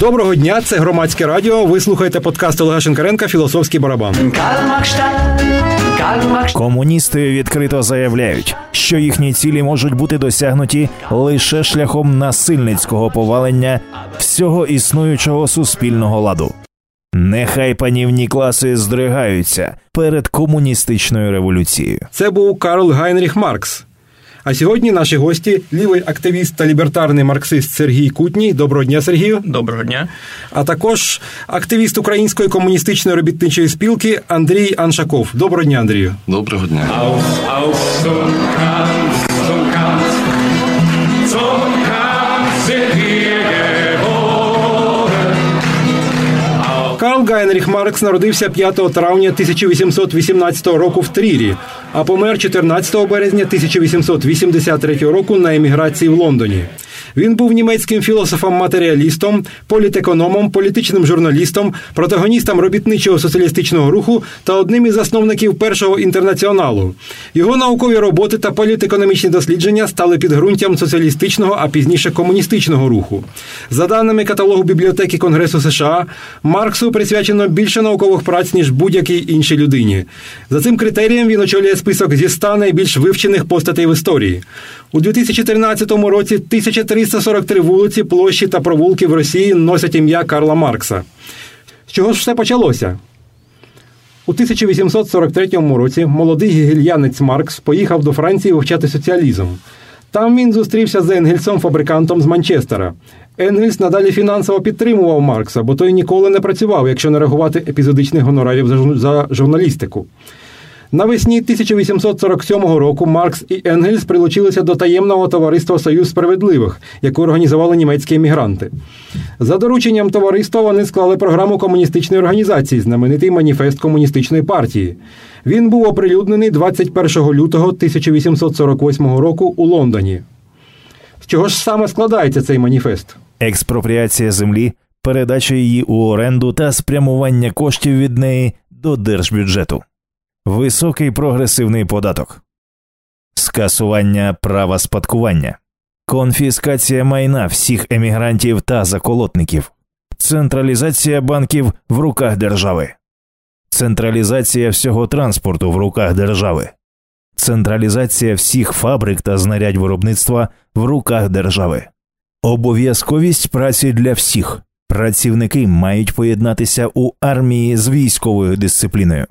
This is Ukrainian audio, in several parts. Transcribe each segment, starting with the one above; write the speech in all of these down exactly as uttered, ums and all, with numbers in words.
Доброго дня, це Громадське радіо. Ви слухаєте подкаст Олега Шинкаренка «Філософський барабан». Комуністи відкрито заявляють, що їхні цілі можуть бути досягнуті лише шляхом насильницького повалення всього існуючого суспільного ладу. Нехай панівні класи здригаються перед комуністичною революцією. Це був Карл Гайнріх Маркс. А сьогодні наші гості – лівий активіст та лібертарний марксист Сергій Кутній. Доброго дня, Сергію. Доброго дня. А також активіст Української комуністичної робітничої спілки Андрій Аншаков. Доброго дня, Андрію. Доброго дня. Карл Гайнріх Маркс народився п'ятого травня тисяча вісімсот вісімнадцятого року в Трірі, а помер чотирнадцятого березня тисяча вісімсот вісімдесят третього року на еміграції в Лондоні. Він був німецьким філософом-матеріалістом, політекономом, політичним журналістом, протагоністом робітничого соціалістичного руху та одним із засновників Першого інтернаціоналу. Його наукові роботи та політекономічні дослідження стали підґрунтям соціалістичного, а пізніше комуністичного руху. За даними каталогу бібліотеки Конгресу США, Марксу присвячено більше наукових праць, ніж будь-якій іншій людині. За цим критерієм він очолює список зі ста найбільш вивчених постатей в історії. У дві тисячі тринадцятому році тисяча триста сорок три вулиці, площі та провулки в Росії носять ім'я Карла Маркса. З чого ж все почалося? У тисяча вісімсот сорок третьому році молодий гегельянець Маркс поїхав до Франції вивчати соціалізм. Там він зустрівся з Енгельсом-фабрикантом з Манчестера. Енгельс надалі фінансово підтримував Маркса, бо той ніколи не працював, якщо не рахувати епізодичних гонорарів за журналістику. Навесні тисяча вісімсот сорок сьомого року Маркс і Енгельс прилучилися до таємного товариства «Союз справедливих», яке організували німецькі емігранти. За дорученням товариства вони склали програму комуністичної організації, знаменитий маніфест комуністичної партії. Він був оприлюднений двадцять першого лютого тисяча вісімсот сорок восьмого року у Лондоні. З чого ж саме складається цей маніфест? Експропріація землі, передача її у оренду та спрямування коштів від неї до держбюджету. Високий прогресивний податок. Скасування права спадкування. Конфіскація майна всіх емігрантів та заколотників. Централізація банків в руках держави. Централізація всього транспорту в руках держави. Централізація всіх фабрик та знарядь виробництва в руках держави. Обов'язковість праці для всіх. Працівники мають поєднатися у армії з військовою дисципліною.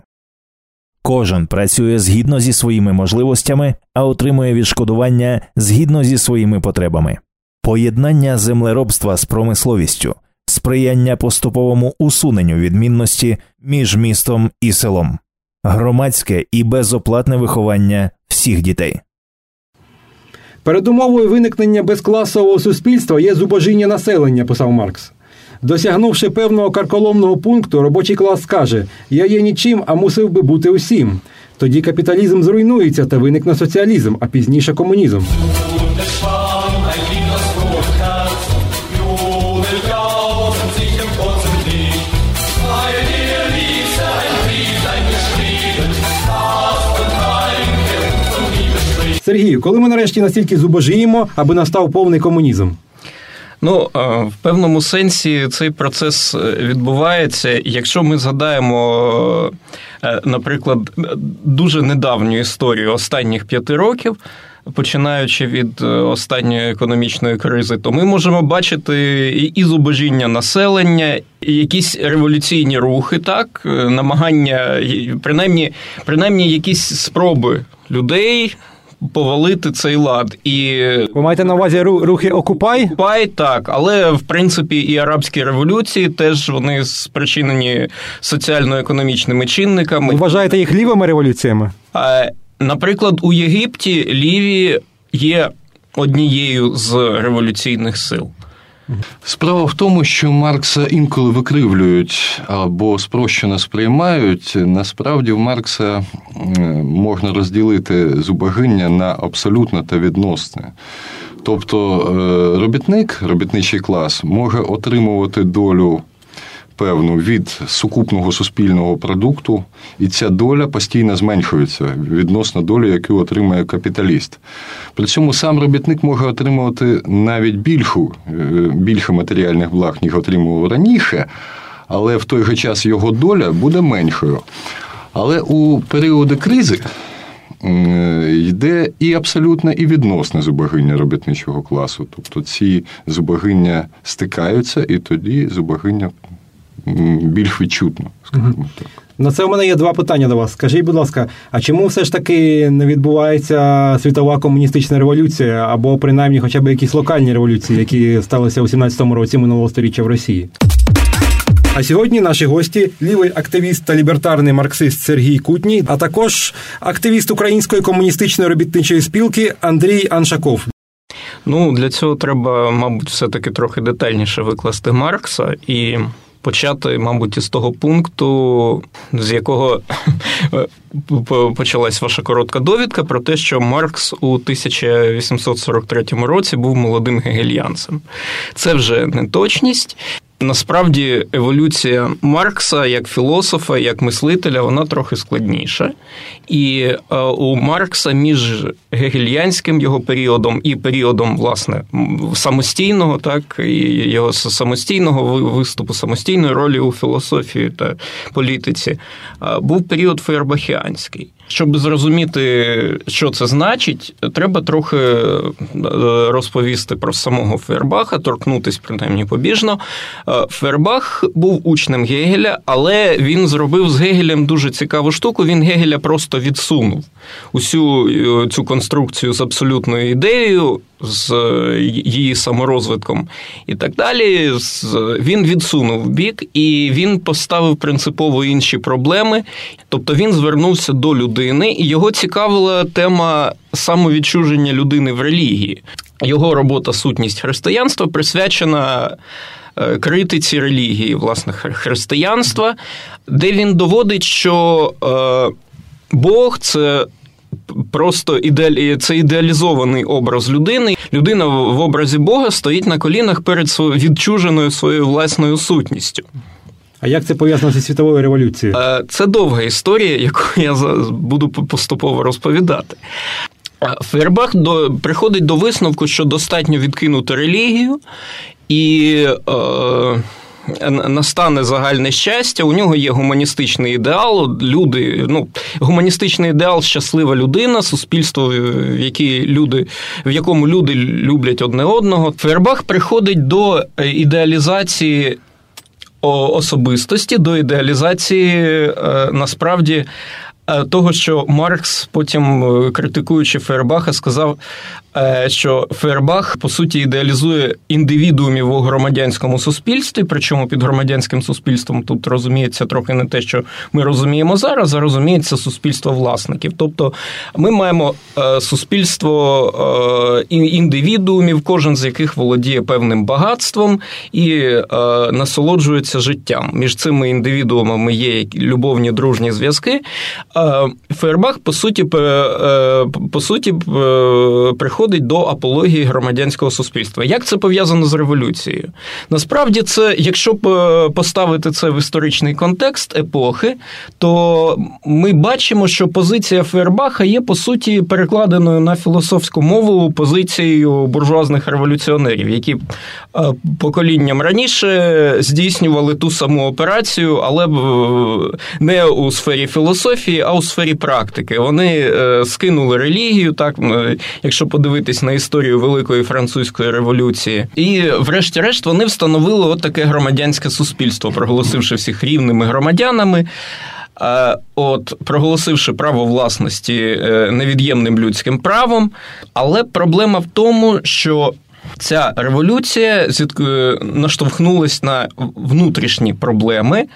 Кожен працює згідно зі своїми можливостями, а отримує відшкодування згідно зі своїми потребами. Поєднання землеробства з промисловістю, сприяння поступовому усуненню відмінності між містом і селом. Громадське і безоплатне виховання всіх дітей. Передумовою виникнення безкласового суспільства є зубожіння населення, писав Маркс. Досягнувши певного карколомного пункту, робочий клас скаже: «Я є нічим, а мусив би бути усім». Тоді капіталізм зруйнується та виникне соціалізм, а пізніше комунізм. Сергію, коли ми нарешті настільки зубожіємо, аби настав повний комунізм? Ну, в певному сенсі цей процес відбувається. Якщо ми згадаємо, наприклад, дуже недавню історію останніх п'яти років, починаючи від останньої економічної кризи, то ми можемо бачити і зубожіння населення, і якісь революційні рухи, так, намагання, принаймні, принаймні якісь спроби людей повалити цей лад. І ви маєте на увазі рухи «Окупай»? «Окупай», так. Але, в принципі, і арабські революції теж вони спричинені соціально-економічними чинниками. Ви вважаєте їх лівими революціями? Наприклад, у Єгипті ліві є однією з революційних сил. Справа в тому, що Маркса інколи викривлюють або спрощено сприймають. Насправді в Маркса можна розділити зубожіння на абсолютне та відносне. Тобто робітник, робітничий клас може отримувати долю певну від сукупного суспільного продукту, і ця доля постійно зменшується відносно долі, яку отримує капіталіст. При цьому сам робітник може отримувати навіть більшу, більше матеріальних благ, ніж отримував раніше, але в той же час його доля буде меншою. Але у періоди кризи йде і абсолютно і відносне зубожіння робітничого класу. Тобто ці зубожіння стикаються, і тоді зубожіння більш відчутно, скажімо так. На це у мене є два питання до вас. Скажіть, будь ласка, а чому все ж таки не відбувається світова комуністична революція, або принаймні хоча б якісь локальні революції, які сталися у сімнадцятому році минулого сторіччя в Росії? А сьогодні наші гості – лівий активіст та лібертарний марксист Сергій Кутній, а також активіст Української комуністичної робітничої спілки Андрій Аншаков. Ну, для цього треба, мабуть, все-таки трохи детальніше викласти Маркса і почати, мабуть, із того пункту, з якого почалась ваша коротка довідка про те, що Маркс у тисяча вісімсот сорок третьому році був молодим гегельянцем. Це вже неточність. Насправді, еволюція Маркса як філософа, як мислителя, вона трохи складніша. І у Маркса між гегельянським його періодом і періодом, власне, самостійного, так, і його самостійного виступу, самостійної ролі у філософії та політиці, був період фейербахіанський. Щоб зрозуміти, що це значить, треба трохи розповісти про самого Фейербаха, торкнутися, принаймні, побіжно. Фейербах був учнем Гегеля, але він зробив з Гегелем дуже цікаву штуку. Він Гегеля просто відсунув. Усю цю конструкцію з абсолютною ідеєю, з її саморозвитком і так далі, він відсунув в бік, і він поставив принципово інші проблеми. Тобто він звернувся до людини, і його цікавила тема самовідчуження людини в релігії. Його робота «Сутність християнства» присвячена критиці релігії, власне, християнства, де він доводить, що Бог – це просто ідеалі... це ідеалізований образ людини. Людина в образі Бога стоїть на колінах перед своєю відчуженою своєю власною сутністю. А як це пов'язано зі світовою революцією? Це довга історія, яку я буду поступово розповідати. Фейербах до... приходить до висновку, що достатньо відкинути релігію, і е... настане загальне щастя, у нього є гуманістичний ідеал, люди, ну, гуманістичний ідеал – щаслива людина, суспільство, в, які люди, в якому люди люблять одне одного. Фейербах приходить до ідеалізації особистості, до ідеалізації, насправді, того, що Маркс, потім критикуючи Фейербаха, сказав, що Фейербах, по суті, ідеалізує індивідуумів у громадянському суспільстві, причому під громадянським суспільством тут розуміється трохи не те, що ми розуміємо зараз, а розуміється суспільство власників. Тобто ми маємо суспільство індивідуумів, кожен з яких володіє певним багатством і насолоджується життям. Між цими індивідуумами є любовні, дружні зв'язки. Фейербах, по суті, по суті, приходить до апології громадянського суспільства. Як це пов'язано з революцією? Насправді, це, якщо поставити це в історичний контекст епохи, то ми бачимо, що позиція Фейербаха є, по суті, перекладеною на філософську мову позицією буржуазних революціонерів, які поколінням раніше здійснювали ту саму операцію, але не у сфері філософії, а у сфері практики. Вони скинули релігію, так, якщо подивитись на історію Великої Французької революції. І, врешті-решт, вони встановили от таке громадянське суспільство, проголосивши всіх рівними громадянами, от, проголосивши право власності невід'ємним людським правом. Але проблема в тому, що ця революція наштовхнулась на внутрішні проблеми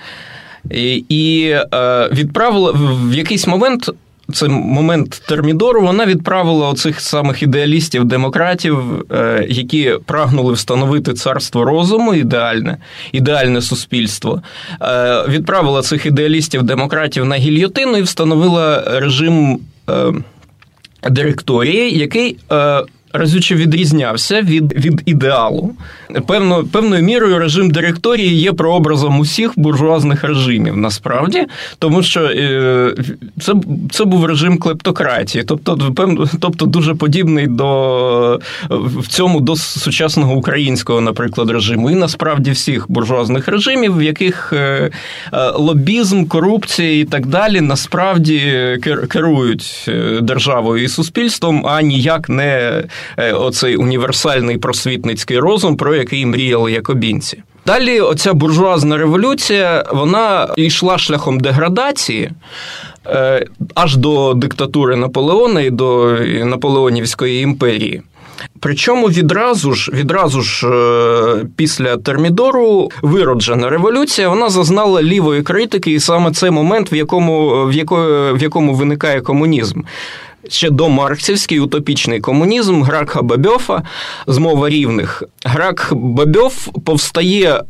і відправила в якийсь момент, це момент Термідору, вона відправила оцих самих ідеалістів-демократів, які прагнули встановити царство розуму, ідеальне, ідеальне суспільство, відправила цих ідеалістів-демократів на гільйотину і встановила режим директорії, який разюче відрізнявся від, від ідеалу. Певно, певною мірою режим директорії є прообразом усіх буржуазних режимів, насправді, тому що це, це був режим клептократії, тобто, певно, тобто дуже подібний до, в цьому до сучасного українського, наприклад, режиму. І насправді всіх буржуазних режимів, в яких лобізм, корупція і так далі насправді керують державою і суспільством, а ніяк не оцей універсальний просвітницький розум, про який мріяли якобінці. Далі оця буржуазна революція, вона йшла шляхом деградації аж до диктатури Наполеона і до Наполеонівської імперії. Причому відразу ж, відразу ж після Термідору вироджена революція, вона зазнала лівої критики, і саме це момент, в якому, в якому, в якому виникає комунізм. Ще до марксівський утопічний комунізм Гракха Бабьофа, змова рівних. Гракх-Бабьоф повстає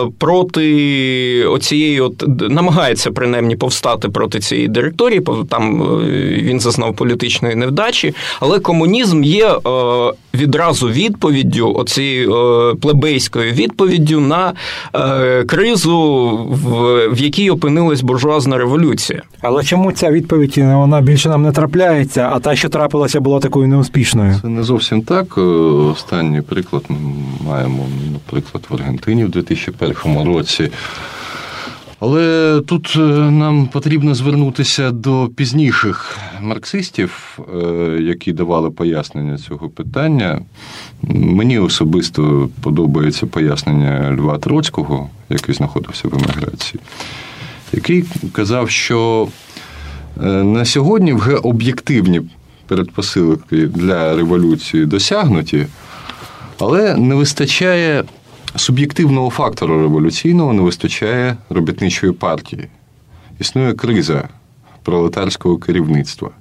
проти оцієї, от, намагається принаймні повстати проти цієї директорії, там він зазнав політичної невдачі, але комунізм є відразу відповіддю, оцією плебейською відповіддю на кризу, в якій опинилась буржуазна революція. Але чому ця відповідь, вона більше нам не трапляється, а та, що трапилася, була такою неуспішною? Це не зовсім так. Останній приклад ми маємо, наприклад, в Аргентині в дві тисячі першому році. Але тут нам потрібно звернутися до пізніших марксистів, які давали пояснення цього питання. Мені особисто подобається пояснення Льва Троцького, який знаходився в еміграції, який казав, що на сьогодні вже об'єктивні передпосилки для революції досягнуті, але не вистачає суб'єктивного фактору революційного, не вистачає робітничої партії. Існує криза пролетарського керівництва.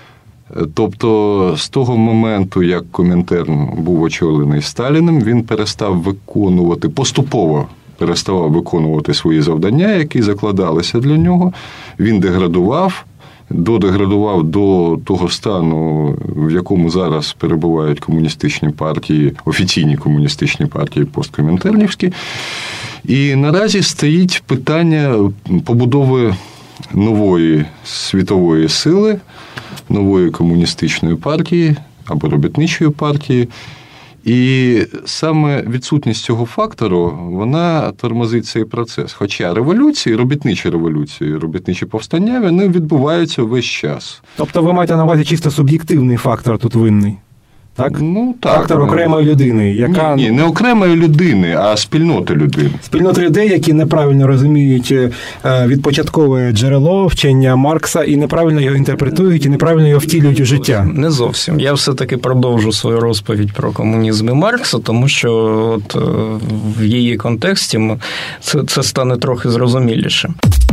Тобто, з того моменту, як Комінтерн був очолений Сталіним, він перестав виконувати, поступово переставав виконувати свої завдання, які закладалися для нього. Він деградував, додеградував до того стану, в якому зараз перебувають комуністичні партії, офіційні комуністичні партії посткомінтернівські. І наразі стоїть питання побудови нової світової сили, нової комуністичної партії або робітничої партії. І саме відсутність цього фактору, вона тормозить цей процес. Хоча революції, робітничі революції, робітничі повстання, вони відбуваються весь час. Тобто ви маєте на увазі чисто суб'єктивний фактор тут винний? Так? Ну, так. Фактор окремої людини, яка... Ні, ні, не окремої людини, а спільноти людей. Спільноти людей, які неправильно розуміють відпочаткове джерело вчення Маркса і неправильно його інтерпретують, і неправильно його втілюють у життя. Не зовсім. Я все-таки продовжу свою розповідь про комунізм і Маркса, тому що от в її контексті це, це стане трохи зрозуміліше.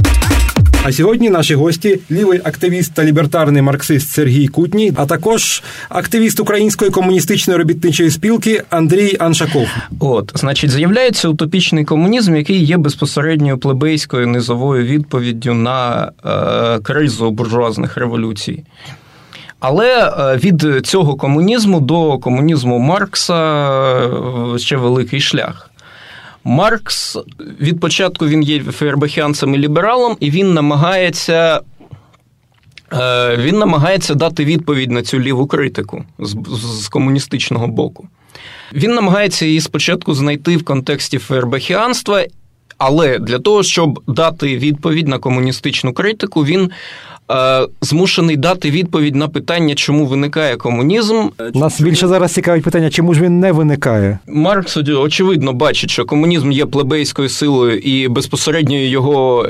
А сьогодні наші гості – лівий активіст та лібертарний марксист Сергій Кутній, а також активіст Української комуністичної робітничої спілки Андрій Аншаков. От, значить, з'являється утопічний комунізм, який є безпосередньою плебейською низовою відповіддю на е, кризу буржуазних революцій. Але від цього комунізму до комунізму Маркса ще великий шлях. Маркс, від початку він є фейербахіанцем і лібералом, і він намагається, він намагається дати відповідь на цю ліву критику з, з комуністичного боку. Він намагається її спочатку знайти в контексті фейербахіанства, але для того, щоб дати відповідь на комуністичну критику, він змушений дати відповідь на питання, чому виникає комунізм. Нас більше зараз цікавить питання, чому ж він не виникає? Маркс, очевидно, бачить, що комунізм є плебейською силою і безпосередньо його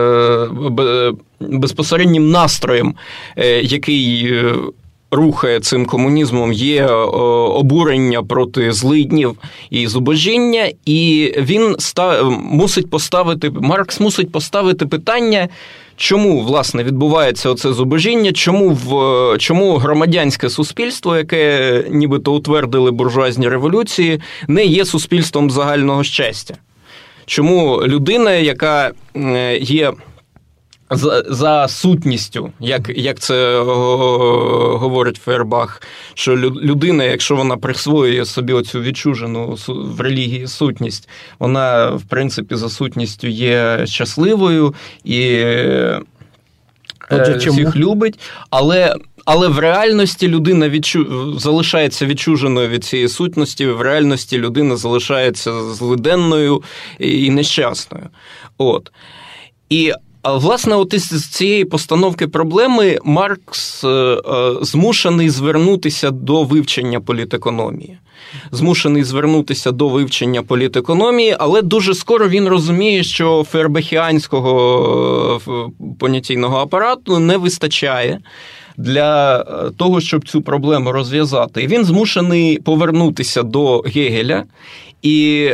безпосереднім настроєм, який рухає цим комунізмом, є обурення проти злиднів і зубожіння, і він став, мусить поставити, Маркс мусить поставити питання, чому, власне, відбувається оце зубожіння, чому, в, чому громадянське суспільство, яке нібито утвердили буржуазні революції, не є суспільством загального щастя. Чому людина, яка є За, за сутністю, як, як це говорить Фейербах, що людина, якщо вона присвоює собі оцю відчужену в релігії сутність, вона, в принципі, за сутністю є щасливою і Отже, всіх любить, але, але в реальності людина відчу... залишається відчуженою від цієї сутності, в реальності людина залишається злиденною і нещасною. От. І власне, от із цієї постановки проблеми Маркс змушений звернутися до вивчення політекономії. Змушений звернутися до вивчення політекономії, але дуже скоро він розуміє, що фейербахіанського понятійного апарату не вистачає для того, щоб цю проблему розв'язати. І він змушений повернутися до Гегеля і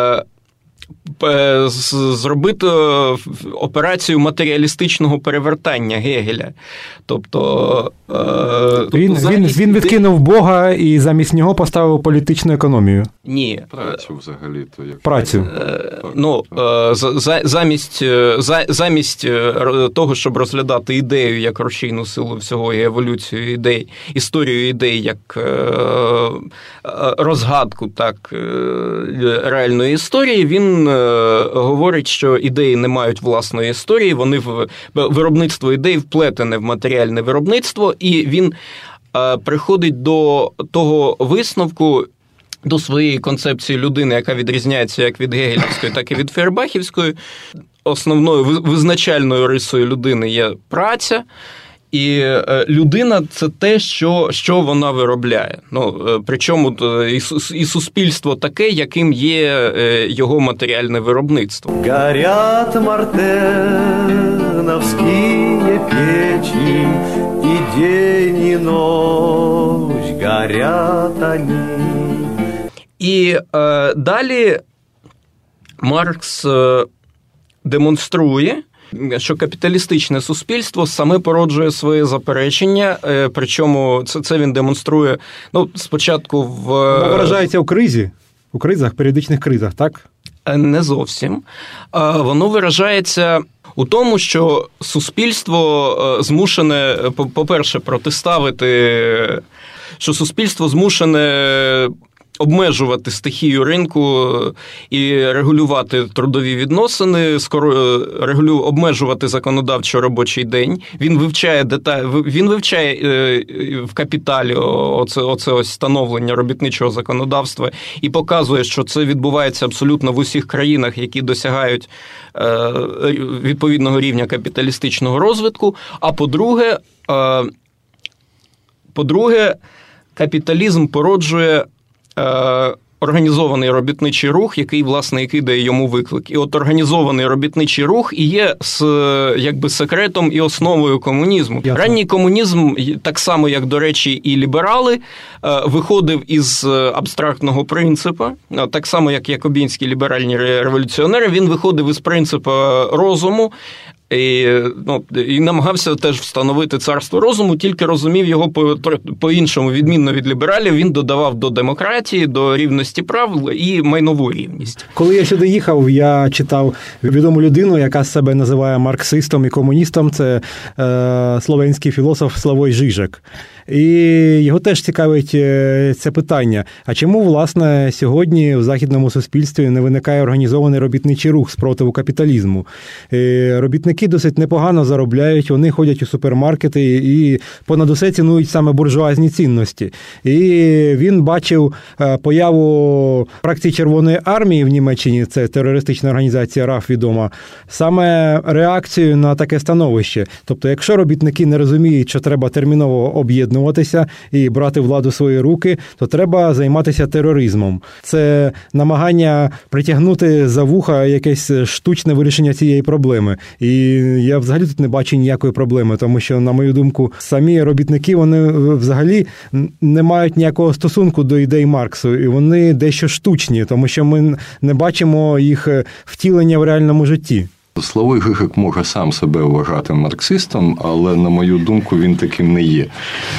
зробити операцію матеріалістичного перевертання Гегеля. Тобто він, він, він відкинув Бога і замість нього поставив політичну економію. Ні. Працю взагалі. То як... Працю. Ну, замість, замість того, щоб розглядати ідею як рушійну силу всього і еволюцію ідей, історію ідей як розгадку так, реальної історії, він говорить, що ідеї не мають власної історії, вони в виробництво ідей вплетене в матеріальне виробництво, і він приходить до того висновку, до своєї концепції людини, яка відрізняється як від гегелівської, так і від фейербахівської. Основною визначальною рисою людини є праця, і людина – це те, що, що вона виробляє. Ну, причому і суспільство таке, яким є його матеріальне виробництво. Горять мартеновські печі, і день, і ночь горять вони. І е, далі Маркс е, демонструє, що капіталістичне суспільство саме породжує своє заперечення, е, причому це, це він демонструє, ну, спочатку в... Воно виражається у кризі, у кризах, періодичних кризах, так? Не зовсім. Воно виражається у тому, що суспільство змушене, по-перше, протиставити, що суспільство змушене обмежувати стихію ринку і регулювати трудові відносини, скоро регулю, обмежувати законодавчо робочий день. Він вивчає деталь, він вивчає в капіталі оце, оце ось становлення робітничого законодавства і показує, що це відбувається абсолютно в усіх країнах, які досягають відповідного рівня капіталістичного розвитку. А по-друге, по-друге, капіталізм породжує організований робітничий рух, який, власне, і кидає йому виклик. І от організований робітничий рух і є з, якби, секретом і основою комунізму. Ясно. Ранній комунізм, так само, як, до речі, і ліберали, виходив із абстрактного принципу, так само, як якобінські ліберальні революціонери, він виходив із принципу розуму, І, ну, і намагався теж встановити царство розуму, тільки розумів його по, по-іншому, відмінно від лібералів, він додавав до демократії, до рівності прав і майнову рівність. Коли я сюди їхав, я читав відому людину, яка себе називає марксистом і комуністом, це е, словенський філософ Славой Žižek. І його теж цікавить це питання. А чому, власне, сьогодні в західному суспільстві не виникає організований робітничий рух спротиву капіталізму? Робітники досить непогано заробляють, вони ходять у супермаркети і понад усе цінують саме буржуазні цінності. І він бачив появу фракції Червоної армії в Німеччині, це терористична організація РАФ відома, саме реакцію на таке становище. Тобто, якщо робітники не розуміють, що треба терміново об'єднуватися і брати владу в свої руки, то треба займатися тероризмом. Це намагання притягнути за вуха якесь штучне вирішення цієї проблеми. І я взагалі тут не бачу ніякої проблеми, тому що, на мою думку, самі робітники, вони взагалі не мають ніякого стосунку до ідей Марксу, і вони дещо штучні, тому що ми не бачимо їх втілення в реальному житті. Славой Žižek може сам себе вважати марксистом, але, на мою думку, він таким не є.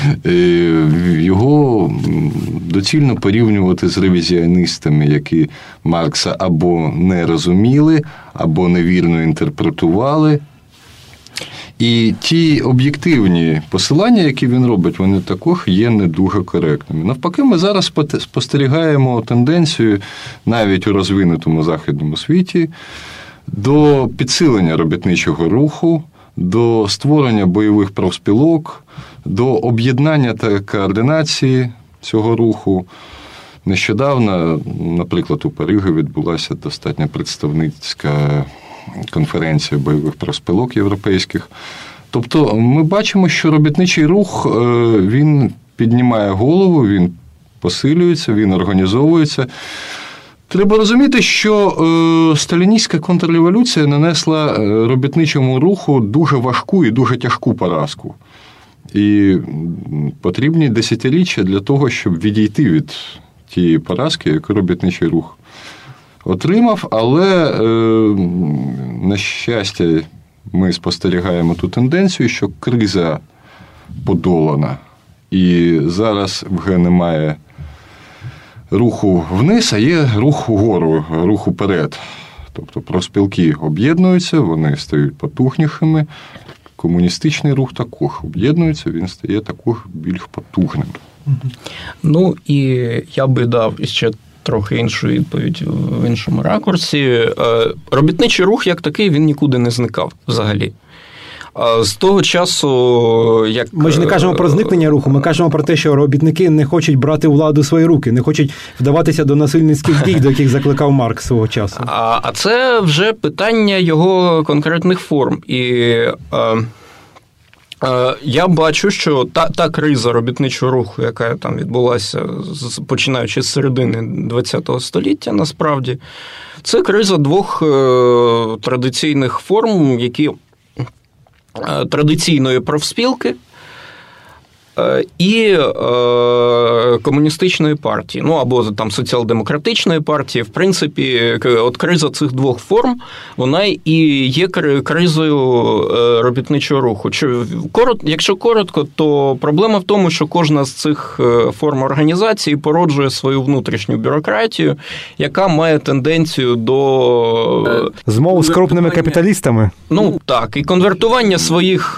Його доцільно порівнювати з ревізіоністами, які Маркса або не розуміли, або невірно інтерпретували. І ті об'єктивні посилання, які він робить, вони також є не дуже коректними. Навпаки, ми зараз спостерігаємо тенденцію навіть у розвинутому західному світі до підсилення робітничого руху, до створення бойових профспілок, до об'єднання та координації цього руху. Нещодавно, наприклад, у Парижі відбулася достатньо представницька конференція бойових профспілок європейських. Тобто ми бачимо, що робітничий рух, він піднімає голову, він посилюється, він організовується. Треба розуміти, що сталіністська контрреволюція нанесла робітничому руху дуже важку і дуже тяжку поразку. І потрібні десятиріччя для того, щоб відійти від тієї поразки, яку робітничий рух отримав, але, на щастя, ми спостерігаємо ту тенденцію, що криза подолана, і зараз вже немає руху вниз, а є рух угору, рух уперед. Тобто профспілки об'єднуються, вони стають потужнішими, комуністичний рух також об'єднується, він стає також більш потужним. Ну, і я би дав ще трохи іншу відповідь в іншому ракурсі. Робітничий рух, як такий, він нікуди не зникав взагалі. З того часу, як... Ми ж не кажемо про зникнення руху, ми кажемо про те, що робітники не хочуть брати владу в свої руки, не хочуть вдаватися до насильницьких дій, до яких закликав Маркс свого часу. А, а це вже питання його конкретних форм. І... Я бачу, що та, та криза робітничого руху, яка там відбулася, починаючи з середини ХХ століття, насправді, це криза двох традиційних форм, які традиційної профспілки і комуністичної партії, ну або там соціал-демократичної партії. В принципі, от криза цих двох форм, вона і є кризою робітничого руху. Якщо коротко, то проблема в тому, що кожна з цих форм організації породжує свою внутрішню бюрократію, яка має тенденцію до... Змову з крупними капіталістами. Ну, так, і конвертування своїх,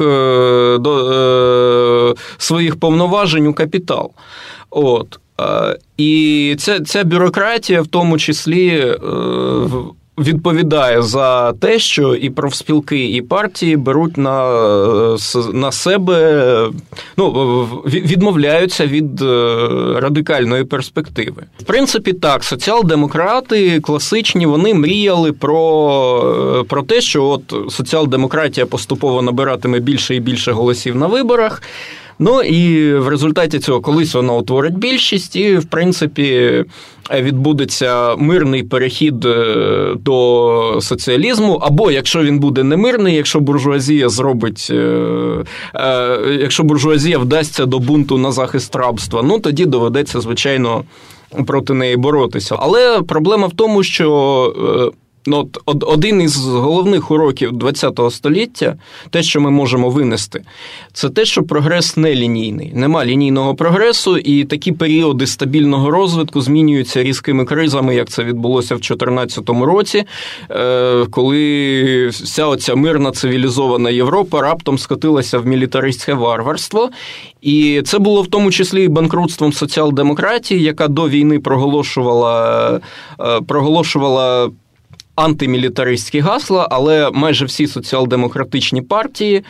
до, своїх повноважень у капітал. От. І ця, ця бюрократія в тому числі відповідає за те, що і профспілки, і партії беруть на, на себе, ну, відмовляються від радикальної перспективи. В принципі, так, соціал-демократи класичні, вони мріяли про, про те, що от соціал-демократія поступово набиратиме більше і більше голосів на виборах. Ну, і в результаті цього колись вона утворить більшість, і, в принципі, відбудеться мирний перехід до соціалізму, або, якщо він буде не мирний, якщо буржуазія зробить, якщо буржуазія вдасться до бунту на захист рабства, ну, тоді доведеться, звичайно, проти неї боротися. Але проблема в тому, що... Ну, от один із головних уроків ХХ століття, те, що ми можемо винести, це те, що прогрес не лінійний. Нема лінійного прогресу, і такі періоди стабільного розвитку змінюються різкими кризами, як це відбулося в чотирнадцятому році, коли вся оця мирна цивілізована Європа раптом скотилася в мілітаристське варварство. І це було в тому числі і банкрутством соціал-демократії, яка до війни проголошувала, проголошувала антимілітаристські гасла, але майже всі соціал-демократичні партії,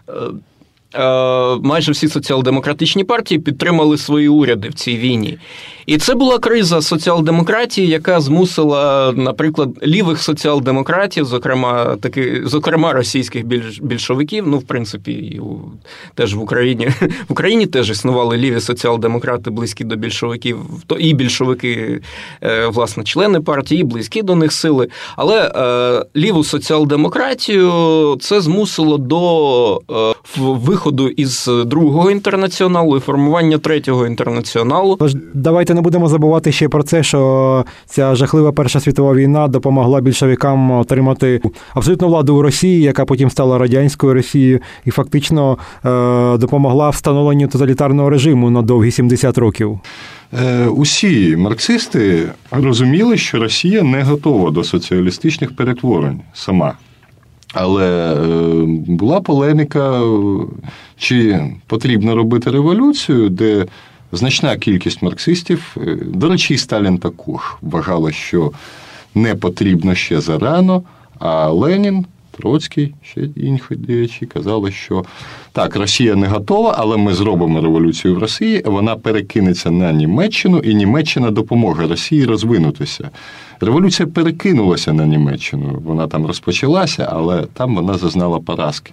майже всі соціал-демократичні партії підтримали свої уряди в цій війні. І це була криза соціал-демократії, яка змусила, наприклад, лівих соціал-демократів, зокрема, таки, зокрема російських більш, більшовиків, ну, в принципі, і у, теж в Україні, в Україні теж існували ліві соціал-демократи, близькі до більшовиків, то і більшовики, власне, члени партії, і близькі до них сили. Але е, ліву соціал-демократію це змусило до е, виходу із другого інтернаціоналу і формування третього інтернаціоналу. Давайте не будемо забувати ще про це, що ця жахлива Перша світова війна допомогла більшовикам отримати абсолютну владу у Росії, яка потім стала радянською Росією, і фактично е- допомогла встановленню тоталітарного режиму на довгі сімдесят років. Е- усі марксисти розуміли, що Росія не готова до соціалістичних перетворень сама. Але була полеміка, чи потрібно робити революцію, де значна кількість марксистів, до речі, і Сталін також, вважала, що не потрібно ще зарано, а Ленін, Троцький, ще інші діячі казали, що так, Росія не готова, але ми зробимо революцію в Росії, вона перекинеться на Німеччину, і Німеччина допоможе Росії розвинутися. Революція перекинулася на Німеччину, вона там розпочалася, але там вона зазнала поразки.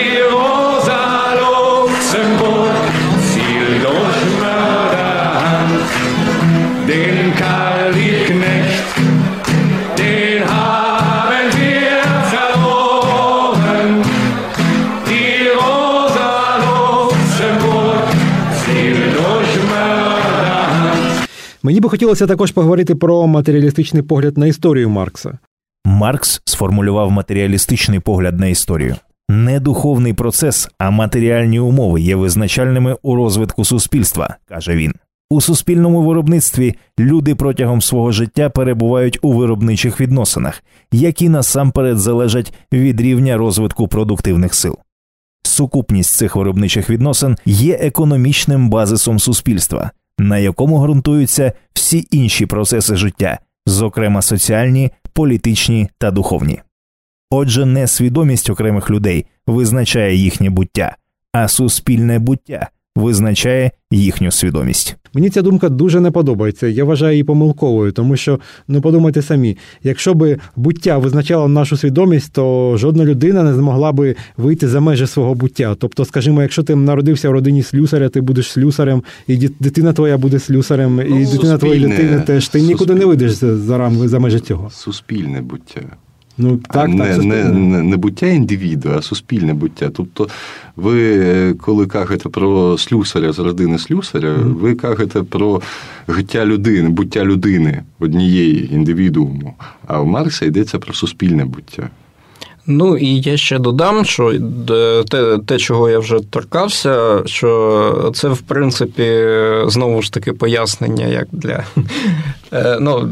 Мені би хотілося також поговорити про матеріалістичний погляд на історію Маркса. Маркс сформулював матеріалістичний погляд на історію. Не духовний процес, а матеріальні умови є визначальними у розвитку суспільства, каже він. У суспільному виробництві люди протягом свого життя перебувають у виробничих відносинах, які насамперед залежать від рівня розвитку продуктивних сил. Сукупність цих виробничих відносин є економічним базисом суспільства, на якому ґрунтуються всі інші процеси життя, зокрема соціальні, політичні та духовні. Отже, не свідомість окремих людей визначає їхнє буття, а суспільне буття визначає їхню свідомість. Мені ця думка дуже не подобається. Я вважаю її помилковою, тому що, ну подумайте самі, якщо би буття визначало нашу свідомість, то жодна людина не змогла би вийти за межі свого буття. Тобто, скажімо, якщо ти народився в родині слюсаря, ти будеш слюсарем, і дитина твоя буде слюсарем, і ну, дитина твоєї дитини теж, ти нікуди суспіль... не вийдеш за рамки, за межі цього. Суспільне буття. Ну, так, не, так, не, не, не буття індивіду, а суспільне буття. Тобто ви, коли кажете про слюсаря з родини слюсаря, mm. ви кажете про життя людини, буття людини однієї індивідууму. А в Маркса йдеться про суспільне буття. Ну, і я ще додам, що те, те, чого я вже торкався, що це, в принципі, знову ж таки пояснення, як для, ну,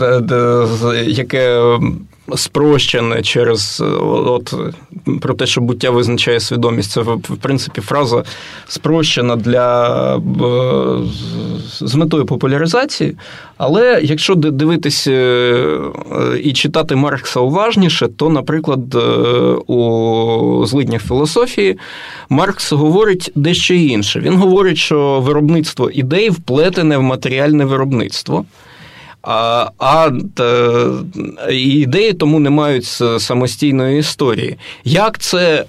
яке спрощене через, от, про те, що буття визначає свідомість. Це, в принципі, фраза спрощена для, з метою популяризації. Але якщо дивитись і читати Маркса уважніше, то, наприклад, у «Злиднях філософії» Маркс говорить дещо інше. Він говорить, що виробництво ідей вплетене в матеріальне виробництво. А, а ідеї тому не мають самостійної історії. Як це,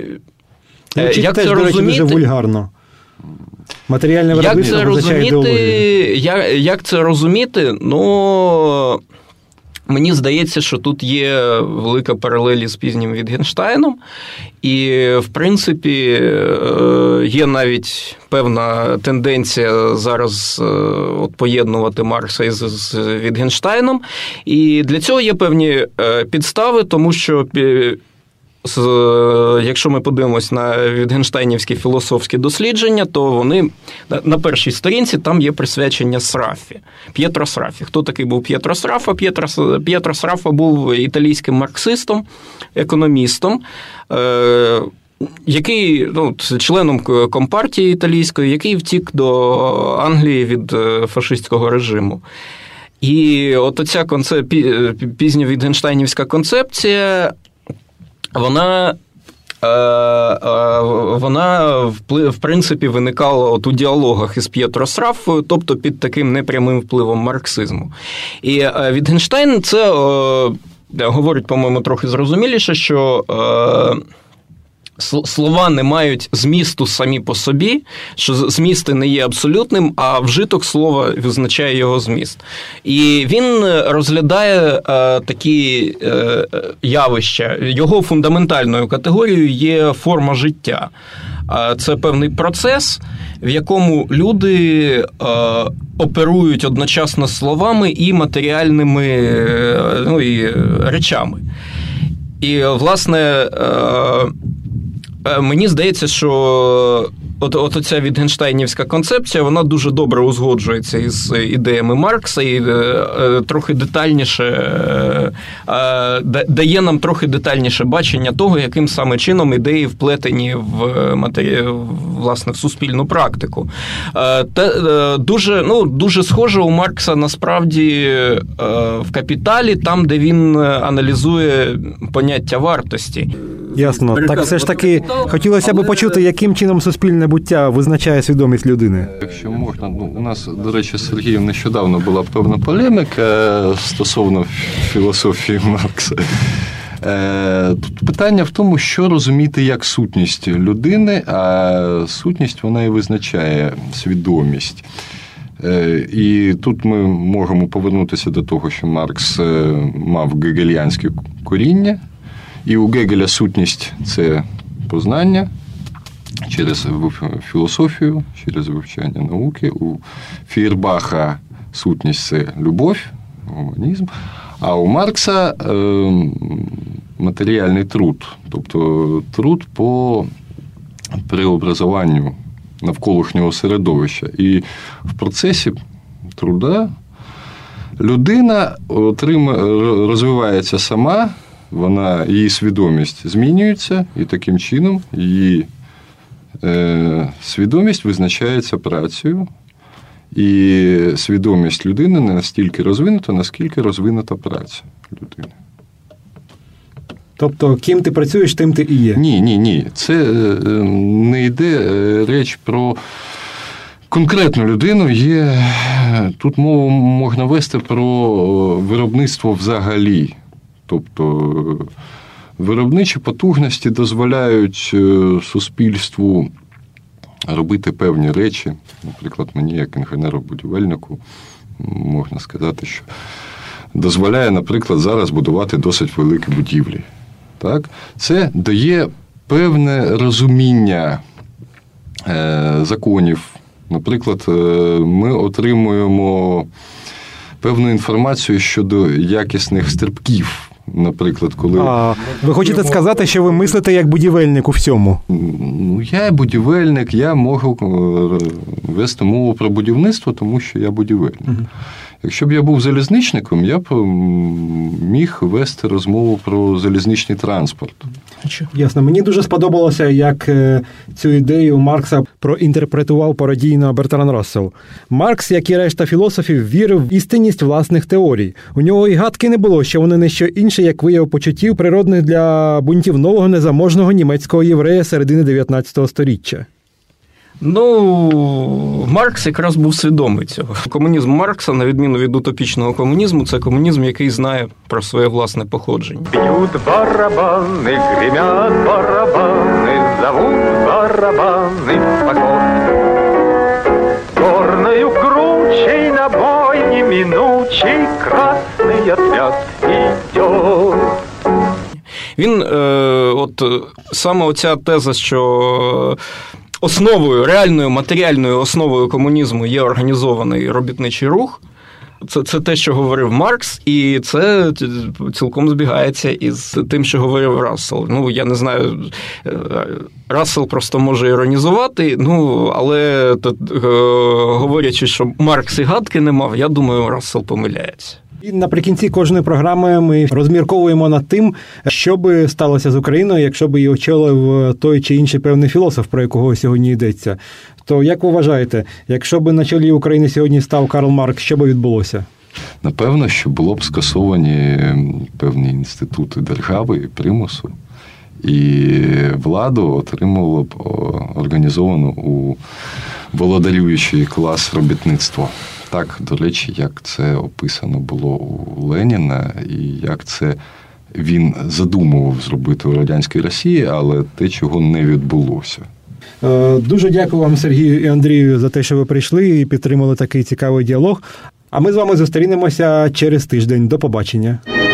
як теж, це до речі, розуміти? Дуже вульгарно. Матеріальне виробництво визначає ідеологію. Як, як це розуміти? Ну, мені здається, що тут є велика паралель з пізнім Вітгенштайном, і, в принципі, є навіть певна тенденція зараз от, поєднувати Маркса із, з Вітгенштайном, і для цього є певні підстави, тому що якщо ми подивимось на вітгенштайнівські філософські дослідження, то вони на першій сторінці там є присвячення Сраффі, П'єтро Сраффі. Хто такий був П'єтро Сраффа? П'єтро, П'єтро Сраффа був італійським марксистом, економістом, який, ну, членом компартії італійської, який втік до Англії від фашистського режиму. І от оця концеп... пізня вітгенштайнівська концепція, вона, вона в принципі виникала от у діалогах із П'єтро Сраффою, тобто під таким непрямим впливом марксизму. І Вітгенштайн це говорить, по-моєму, трохи зрозуміліше, що слова не мають змісту самі по собі, що зміст не є абсолютним, а вжиток слова визначає його зміст. І він розглядає е, такі е, явища. Його фундаментальною категорією є форма життя. Це певний процес, в якому люди е, оперують одночасно словами і матеріальними е, ну, і речами. І, власне, е, мені здається, що От, от оця Вітгенштейнівська концепція, вона дуже добре узгоджується із ідеями Маркса і е, трохи детальніше, е, дає нам трохи детальніше бачення того, яким саме чином ідеї вплетені в, матері... власне, в суспільну практику. Е, те, е, дуже, ну, дуже схоже у Маркса насправді е, в «Капіталі», там, де він аналізує поняття вартості. Ясно. Так все ж таки хотілося б почути, яким чином суспільне буття визначає свідомість людини. Якщо можна, ну, у нас, до речі, з Сергієм нещодавно була певна полеміка стосовно філософії Маркса. Тут питання в тому, що розуміти як сутність людини, а сутність вона і визначає свідомість. І тут ми можемо повернутися до того, що Маркс мав гегельянське коріння, і у Гегеля сутність – це познання через філософію, через вивчання науки. У Фейербаха сутність – це любов, гуманізм. А у Маркса матеріальний труд, тобто труд по преобразуванню навколишнього середовища. І в процесі труда людина отримує, розвивається сама, вона, її свідомість змінюється, і таким чином її е, свідомість визначається працею, і свідомість людини не настільки розвинута, наскільки розвинута праця людини. Тобто, ким ти працюєш, тим ти і є? Ні, ні, ні. Це не йде реч про конкретну людину. Є, тут мову можна вести про виробництво взагалі. Тобто, виробничі потужності дозволяють суспільству робити певні речі. Наприклад, мені, як інженеру-будівельнику, можна сказати, що дозволяє, наприклад, зараз будувати досить великі будівлі. Так? Це дає певне розуміння е, законів. Наприклад, е, ми отримуємо певну інформацію щодо якісних стрибків. Наприклад, коли... А, ви хочете сказати, що ви мислите як будівельник у всьому? Ну, я будівельник, я можу вести мову про будівництво, тому що я будівельник. Угу. Якщо б я був залізничником, я б міг вести розмову про залізничний транспорт. Ясно. Мені дуже сподобалося, як цю ідею Маркса проінтерпретував пародійно Бертран Рассел. Маркс, як і решта філософів, вірив в істинність власних теорій. У нього і гадки не було, що вони не що інше, як вияв почуттів, природних для бунтівного незаможного німецького єврея середини дев'ятнадцятого сторіччя. Ну, Маркс якраз був свідомий цього. Комунізм Маркса, на відміну від утопічного комунізму, це комунізм, який знає про своє власне походження. Б'ють барабани, гремять барабани, зовуть барабани в поход. Горною кручей на бой неминучий красний отряд идет. Він, е, от саме оця теза, що основою, реальною матеріальною основою комунізму є організований робітничий рух. Це, це те, що говорив Маркс, і це цілком збігається із тим, що говорив Рассел. Ну, я не знаю, Рассел просто може іронізувати, ну, але говорячи, що Маркс і гадки не мав, я думаю, Рассел помиляється. І наприкінці кожної програми ми розмірковуємо над тим, що би сталося з Україною, якщо б її очолив той чи інший певний філософ, про якого сьогодні йдеться. То як ви вважаєте, якщо б на чолі України сьогодні став Карл Маркс, що би відбулося? Напевно, що було б скасовані певні інститути держави і примусу, і владу отримувало б організовану у володарюючий клас робітництва. Так, до речі, як це описано було у Леніна, і як це він задумував зробити у радянській Росії, але те, чого не відбулося. Дуже дякую вам, Сергію і Андрію, за те, що ви прийшли і підтримали такий цікавий діалог. А ми з вами зустрінемося через тиждень. До побачення.